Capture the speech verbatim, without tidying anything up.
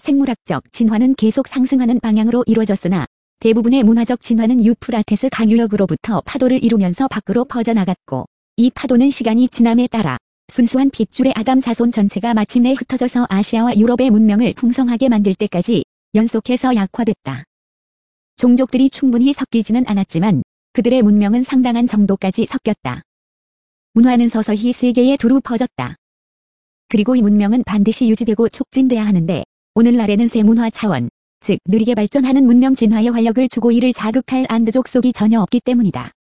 생물학적 진화는 계속 상승하는 방향으로 이루어졌으나 대부분의 문화적 진화는 유프라테스 강유역으로부터 파도를 이루면서 밖으로 퍼져나갔고, 이 파도는 시간이 지남에 따라 순수한 핏줄의 아담 자손 전체가 마침내 흩어져서 아시아와 유럽의 문명을 풍성하게 만들 때까지 연속해서 약화됐다. 종족들이 충분히 섞이지는 않았지만 그들의 문명은 상당한 정도까지 섞였다. 문화는 서서히 세계에 두루 퍼졌다. 그리고 이 문명은 반드시 유지되고 촉진돼야 하는데 오늘날에는 세문화 차원, 즉 느리게 발전하는 문명 진화에 활력을 주고 이를 자극할 안드족 속이 전혀 없기 때문이다.